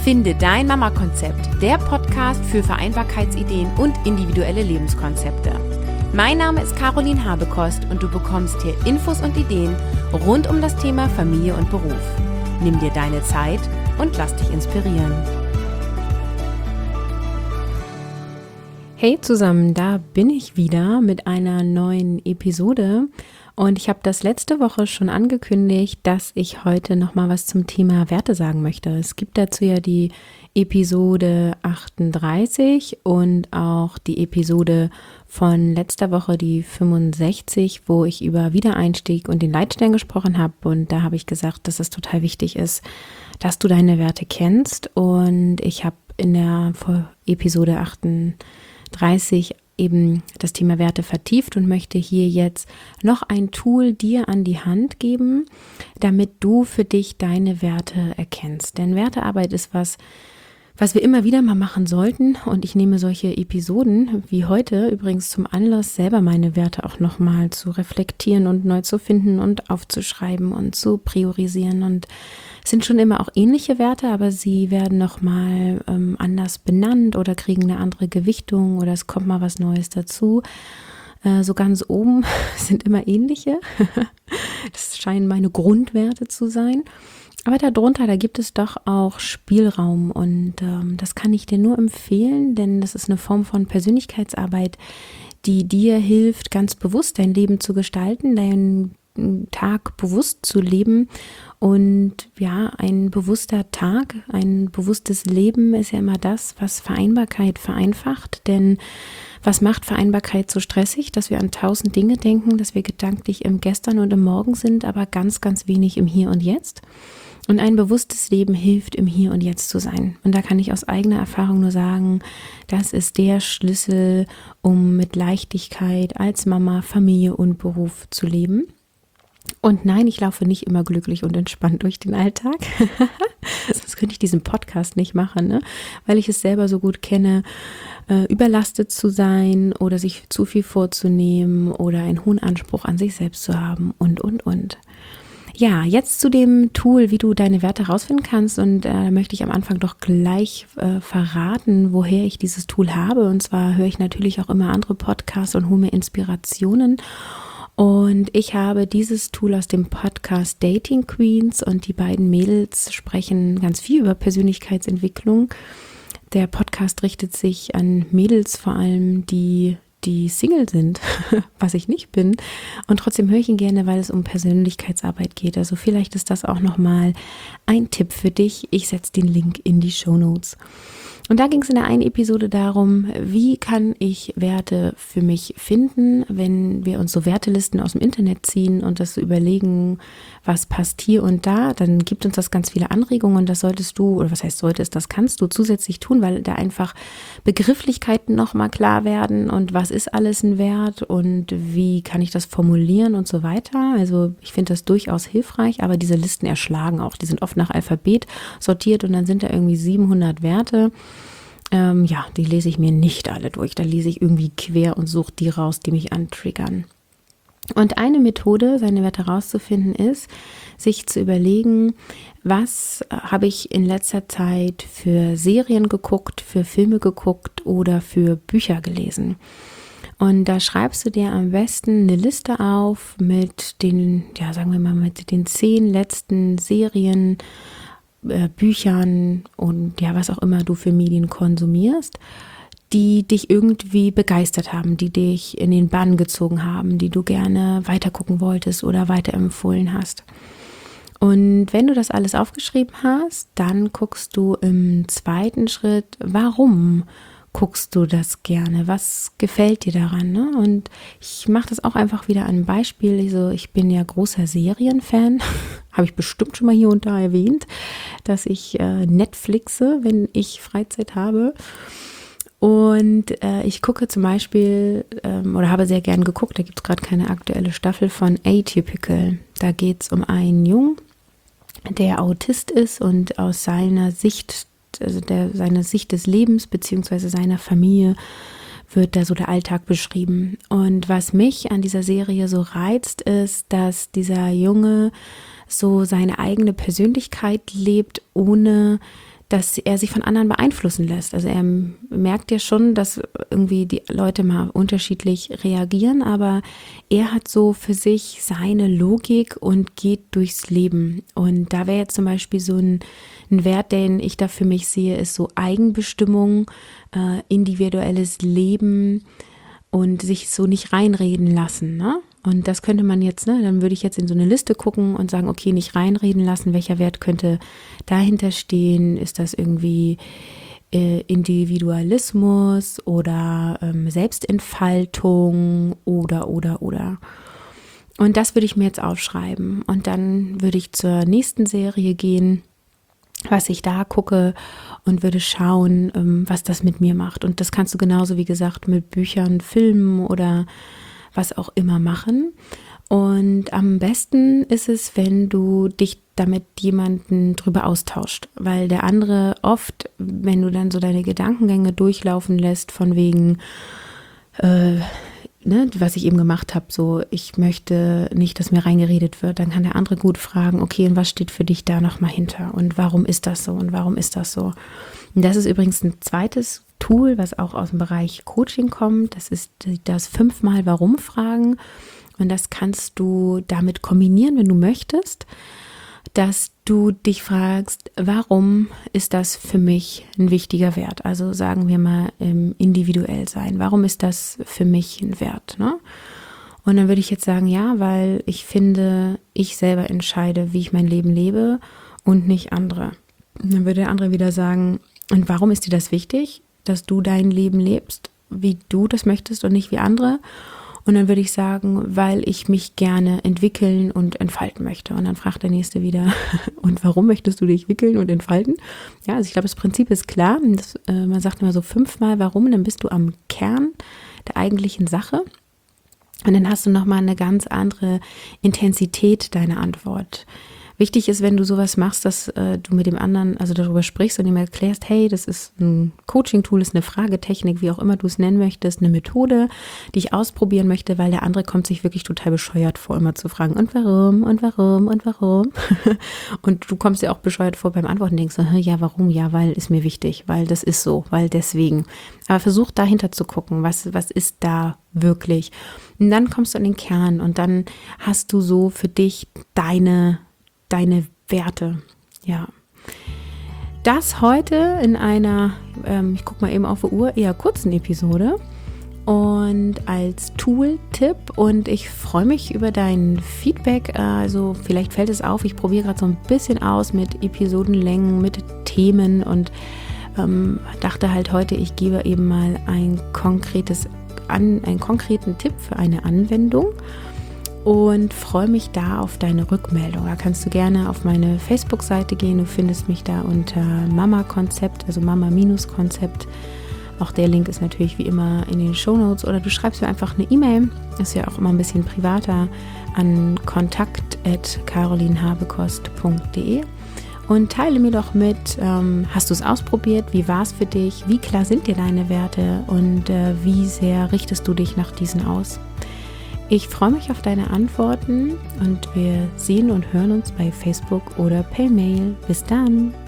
Finde dein Mama-Konzept, der Podcast für Vereinbarkeitsideen und individuelle Lebenskonzepte. Mein Name ist Caroline Habekost und du bekommst hier Infos und Ideen rund um das Thema Familie und Beruf. Nimm dir deine Zeit und lass dich inspirieren. Hey zusammen, da bin ich wieder mit einer neuen Episode und ich habe das letzte Woche schon angekündigt, dass ich heute nochmal was zum Thema Werte sagen möchte. Es gibt dazu ja die Episode 38 und auch die Episode von letzter Woche, die 65, wo ich über Wiedereinstieg und den Leitstern gesprochen habe, und da habe ich gesagt, dass es total wichtig ist, dass du deine Werte kennst, und ich habe in der Episode 38 eben das Thema Werte vertieft und möchte hier jetzt noch ein Tool dir an die Hand geben, damit du für dich deine Werte erkennst. Denn Wertearbeit ist was wir immer wieder mal machen sollten, und ich nehme solche Episoden wie heute übrigens zum Anlass, selber meine Werte auch nochmal zu reflektieren und neu zu finden und aufzuschreiben und zu priorisieren, und es sind schon immer auch ähnliche Werte, aber sie werden nochmal anders benannt oder kriegen eine andere Gewichtung oder es kommt mal was Neues dazu. So ganz oben sind immer ähnliche. Das scheinen meine Grundwerte zu sein. Aber darunter, da gibt es doch auch Spielraum, und das kann ich dir nur empfehlen, denn das ist eine Form von Persönlichkeitsarbeit, die dir hilft, ganz bewusst dein Leben zu gestalten, deinen Tag bewusst zu leben. Und ja, ein bewusster Tag, ein bewusstes Leben ist ja immer das, was Vereinbarkeit vereinfacht. Denn was macht Vereinbarkeit so stressig? Dass wir an 1000 Dinge denken, dass wir gedanklich im Gestern und im Morgen sind, aber ganz, ganz wenig im Hier und Jetzt. Und ein bewusstes Leben hilft, im Hier und Jetzt zu sein. Und da kann ich aus eigener Erfahrung nur sagen, das ist der Schlüssel, um mit Leichtigkeit als Mama, Familie und Beruf zu leben. Und nein, ich laufe nicht immer glücklich und entspannt durch den Alltag. Sonst könnte ich diesen Podcast nicht machen, ne? Weil ich es selber so gut kenne, überlastet zu sein oder sich zu viel vorzunehmen oder einen hohen Anspruch an sich selbst zu haben und. Ja, jetzt zu dem Tool, wie du deine Werte herausfinden kannst, und da möchte ich am Anfang doch gleich verraten, woher ich dieses Tool habe. Und zwar höre ich natürlich auch immer andere Podcasts und hole mir Inspirationen. Und ich habe dieses Tool aus dem Podcast Dating Queens, und die beiden Mädels sprechen ganz viel über Persönlichkeitsentwicklung. Der Podcast richtet sich an Mädels vor allem, die Single sind, was ich nicht bin. Und trotzdem höre ich ihn gerne, weil es um Persönlichkeitsarbeit geht. Also vielleicht ist das auch nochmal ein Tipp für dich. Ich setze den Link in die Shownotes. Und da ging es in der einen Episode darum, wie kann ich Werte für mich finden, wenn wir uns so Wertelisten aus dem Internet ziehen und das so überlegen, was passt hier und da, dann gibt uns das ganz viele Anregungen, und das solltest du, oder was heißt solltest, das kannst du zusätzlich tun, weil da einfach Begrifflichkeiten nochmal klar werden und was ist alles ein Wert und wie kann ich das formulieren und so weiter. Also ich finde das durchaus hilfreich, aber diese Listen erschlagen auch, die sind oft nach Alphabet sortiert und dann sind da irgendwie 700 Werte. Die lese ich mir nicht alle durch. Da lese ich irgendwie quer und suche die raus, die mich antriggern. Und eine Methode, seine Werte herauszufinden, ist, sich zu überlegen, was habe ich in letzter Zeit für Serien geguckt, für Filme geguckt oder für Bücher gelesen. Und da schreibst du dir am besten eine Liste auf mit den, mit den 10 letzten Serien, Büchern und was auch immer du für Medien konsumierst, die dich irgendwie begeistert haben, die dich in den Bann gezogen haben, die du gerne weitergucken wolltest oder weiterempfohlen hast. Und wenn du das alles aufgeschrieben hast, dann guckst du im zweiten Schritt, warum guckst du das gerne? Was gefällt dir daran? Ne? Und ich mache das auch einfach wieder an einem Beispiel. Also ich bin ja großer Serienfan, habe ich bestimmt schon mal hier und da erwähnt, dass ich Netflixe, wenn ich Freizeit habe. Und ich gucke zum Beispiel oder habe sehr gern geguckt, da gibt es gerade keine aktuelle Staffel von Atypical. Da geht es um einen Jungen, der Autist ist und aus seiner Sicht, seine Sicht des Lebens beziehungsweise seiner Familie wird da so der Alltag beschrieben. Und was mich an dieser Serie so reizt, ist, dass dieser Junge so seine eigene Persönlichkeit lebt, ohne dass er sich von anderen beeinflussen lässt. Also er merkt ja schon, dass irgendwie die Leute mal unterschiedlich reagieren, aber er hat so für sich seine Logik und geht durchs Leben. Und da wäre jetzt zum Beispiel so ein Wert, den ich da für mich sehe, ist so Eigenbestimmung, individuelles Leben und sich so nicht reinreden lassen, ne? Und das könnte man jetzt, ne, dann würde ich jetzt in so eine Liste gucken und sagen, okay, nicht reinreden lassen, welcher Wert könnte dahinter stehen? Ist das irgendwie Individualismus oder Selbstentfaltung oder. Und das würde ich mir jetzt aufschreiben und dann würde ich zur nächsten Serie gehen, was ich da gucke und würde schauen, was das mit mir macht. Und das kannst du genauso, wie gesagt, mit Büchern, Filmen oder was auch immer machen. Und am besten ist es, wenn du dich damit jemanden drüber austauscht, weil der andere oft, wenn du dann so deine Gedankengänge durchlaufen lässt, von wegen, was ich eben gemacht habe, so ich möchte nicht, dass mir reingeredet wird, dann kann der andere gut fragen, okay, und was steht für dich da nochmal hinter und warum ist das so und warum ist das so? Und das ist übrigens ein zweites Tool, was auch aus dem Bereich Coaching kommt, das ist das 5-mal Warum fragen und das kannst du damit kombinieren, wenn du möchtest, dass du dich fragst, warum ist das für mich ein wichtiger Wert? Also sagen wir mal individuell sein. Warum ist das für mich ein Wert? Ne? Und dann würde ich jetzt sagen, ja, weil ich finde, ich selber entscheide, wie ich mein Leben lebe und nicht andere. Und dann würde der andere wieder sagen, und warum ist dir das wichtig, dass du dein Leben lebst, wie du das möchtest und nicht wie andere? Und dann würde ich sagen, weil ich mich gerne entwickeln und entfalten möchte. Und dann fragt der Nächste wieder, und warum möchtest du dich entwickeln und entfalten? Ja, also ich glaube, das Prinzip ist klar. Man sagt immer so 5-mal Warum, dann bist du am Kern der eigentlichen Sache. Und dann hast du nochmal eine ganz andere Intensität deiner Antwort. Wichtig ist, wenn du sowas machst, dass du mit dem anderen, also darüber sprichst und ihm erklärst, hey, das ist ein Coaching-Tool, ist eine Fragetechnik, wie auch immer du es nennen möchtest, eine Methode, die ich ausprobieren möchte, weil der andere kommt sich wirklich total bescheuert vor, immer zu fragen, und warum, und warum, und warum? Und du kommst dir auch bescheuert vor beim Antworten, denkst du, ja, warum? Ja, weil ist mir wichtig, weil das ist so, weil deswegen. Aber versuch dahinter zu gucken, was ist da wirklich? Und dann kommst du an den Kern und dann hast du so für dich deine Werte, ja. Das heute in einer, ich gucke mal eben auf die Uhr, eher kurzen Episode und als Tool-Tipp und ich freue mich über dein Feedback, also vielleicht fällt es auf, ich probiere gerade so ein bisschen aus mit Episodenlängen, mit Themen und dachte halt heute, ich gebe eben mal einen konkreten Tipp für eine Anwendung. Und freue mich da auf deine Rückmeldung. Da kannst du gerne auf meine Facebook-Seite gehen. Du findest mich da unter Mama-Konzept, also Mama-Konzept. Auch der Link ist natürlich wie immer in den Shownotes. Oder du schreibst mir einfach eine E-Mail. Das ist ja auch immer ein bisschen privater an kontakt@carolinhabekost.de und teile mir doch mit, hast du es ausprobiert? Wie war es für dich? Wie klar sind dir deine Werte? Und wie sehr richtest du dich nach diesen aus? Ich freue mich auf deine Antworten und wir sehen und hören uns bei Facebook oder per Mail. Bis dann!